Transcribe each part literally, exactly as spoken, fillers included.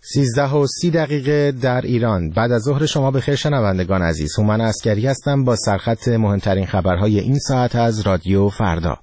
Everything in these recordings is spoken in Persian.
سیزده و سی دقیقه در ایران. بعد از ظهر شما بخیر شنوندگان عزیز. هومن عسکری هستم با سرخط مهمترین خبرهای این ساعت از رادیو فردا.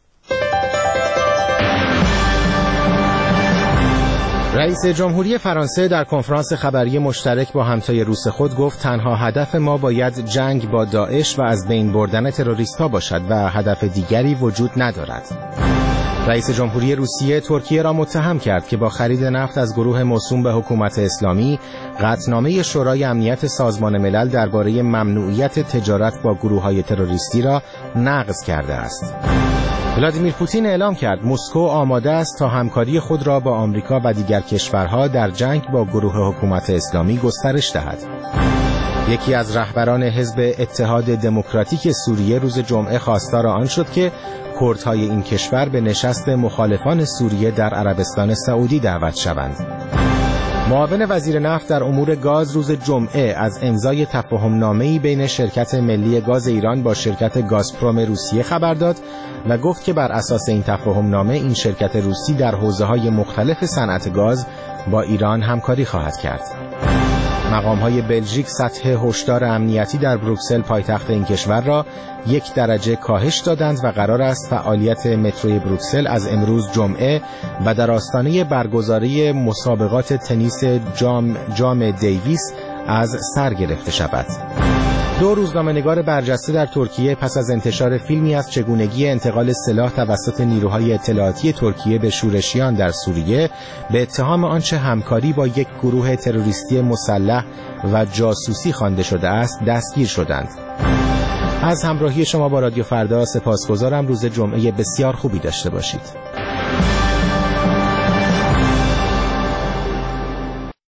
رئیس جمهوری فرانسه در کنفرانس خبری مشترک با همتای روس خود گفت تنها هدف ما باید جنگ با داعش و از بین بردن تروریست‌ها باشد و هدف دیگری وجود ندارد. رئیس جمهوری روسیه ترکیه را متهم کرد که با خرید نفت از گروه موسوم به حکومت اسلامی قطعنامه شورای امنیت سازمان ملل درباره ممنوعیت تجارت با گروه‌های تروریستی را نقض کرده است. ولادیمیر پوتین اعلام کرد مسکو آماده است تا همکاری خود را با آمریکا و دیگر کشورها در جنگ با گروه حکومت اسلامی گسترش دهد. یکی از رهبران حزب اتحاد دموکراتیک سوریه روز جمعه خواستار آن شد که کردهای این کشور به نشست مخالفان سوریه در عربستان سعودی دعوت شوند. معاون وزیر نفت در امور گاز روز جمعه از امضای تفاهم‌نامه‌ای بین شرکت ملی گاز ایران با شرکت گازپروم روسیه خبر داد و گفت که بر اساس این تفاهم‌نامه این شرکت روسی در حوزه‌های مختلف صنعت گاز با ایران همکاری خواهد کرد. مقام‌های بلژیک سطح هشدار امنیتی در بروکسل پایتخت این کشور را یک درجه کاهش دادند و قرار است فعالیت متروی بروکسل از امروز جمعه و در آستانه برگزاری مسابقات تنیس جام, جام دیویس از سر گرفته شود. دو روزنامه‌نگار برجسته در ترکیه پس از انتشار فیلمی از چگونگی انتقال سلاح توسط نیروهای اطلاعاتی ترکیه به شورشیان در سوریه به اتهام آنچه همکاری با یک گروه تروریستی مسلح و جاسوسی خوانده شده است دستگیر شدند. از همراهی شما با رادیو فردا سپاسگزارم. روز جمعه بسیار خوبی داشته باشید.